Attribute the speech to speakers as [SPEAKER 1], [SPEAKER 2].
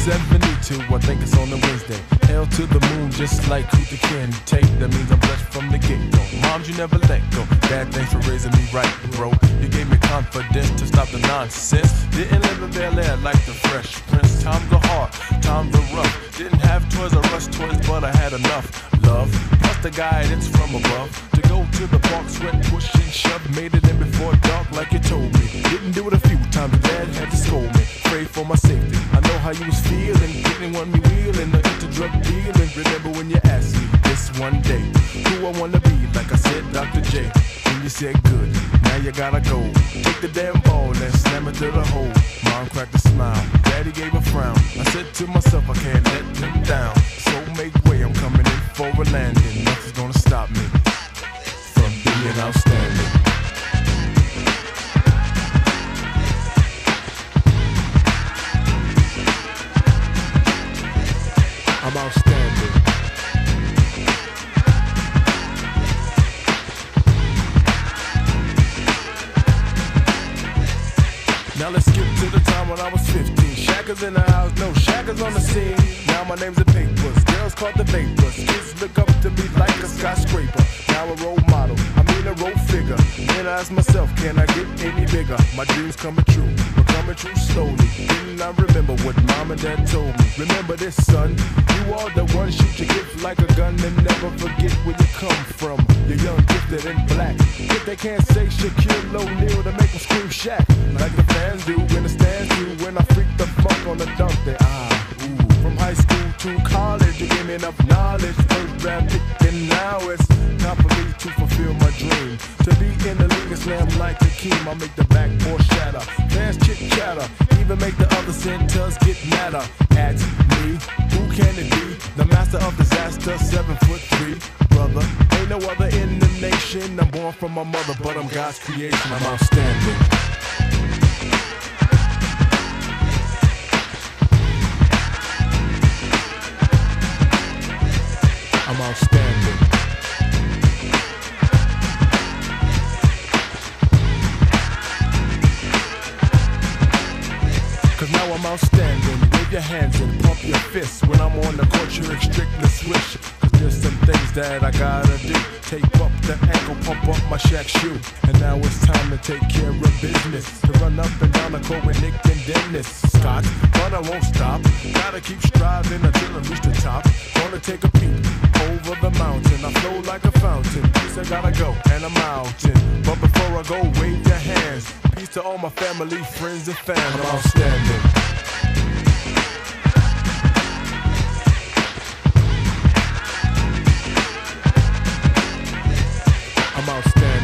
[SPEAKER 1] 72, I think it's on a Wednesday. Hell to the moon, just like Kunta Kinte. That means I'm blessed from the get-go. Moms, you never let go. Dad, thanks for raising me right, bro. You gave me confidence to stop the nonsense. Didn't live in Bel Air like the Fresh Prince. Times were hard, times were rough. Didn't have Toys R Us toys, but I had enough love. Plus the guidance from above. To go to the park, sweat, push and shove. Made it in before dark like you told me. Didn't do it a few times, but Dad had to scold me. Pray for my safety. I know how you was feeling. Didn't want me wheeling or into drug dealing. Remember when you asked me this one day who I wanna be? Like I said, Dr. J. And you said good, now you gotta go. Take the damn ball and slam it to the hole. Mom cracked a smile, Daddy gave a frown. I said to myself, I can't let them down. So make way, I'm coming in for a landing. Nothing's gonna stop me from being outstanding. I'm outstanding. Now let's skip to the time when I was 15. Shackers in the house, no shackers on the scene. Now my name's in papers, girls call the vapors. Kids look up to me like a skyscraper. Now a role model, I mean a role figure. Then I ask myself, can I get any bigger? My dreams coming true, but coming true slowly. Didn't I remember what mom and dad told me? Remember this, son, you are the one. Shoot your gift like a gun and never forget where you come from. You're young, gifted, and black. If they can't say Shaquille O'Neal to make them scream Shaq, like the fans do when the stands do. When I freak the funk on the dunk, they ooh. From high school to college, you gave me enough knowledge. First draft pick, and now it's time for me to fulfill my dream. To be in the league and slam like Hakeem. I make the backboard shatter, fans chit chatter, even make the other centers get madder. At me, who can it be? The master of disaster, 7'3", brother. Ain't no other in the nation. I'm born from my mother, but I'm God's creation. I'm outstanding. I'm outstanding. Cause now I'm outstanding. Wave your hands and pump your fists. When I'm on the court, you're strictly swish. Cause there's some things that I gotta do. Tape up the ankle, pump up my Shaq shoe. And now it's time to take care of business. To run up and down the court with Nick and Dennis Scott. But I won't stop. Gotta keep striving until I reach the top. Gonna take a peek over the mountain. I flow like a fountain. Peace, I gotta go, and I'm outin'. But before I go, wave your hands. Peace to all my family, friends, and fans. I'm outstanding. I'm outstanding.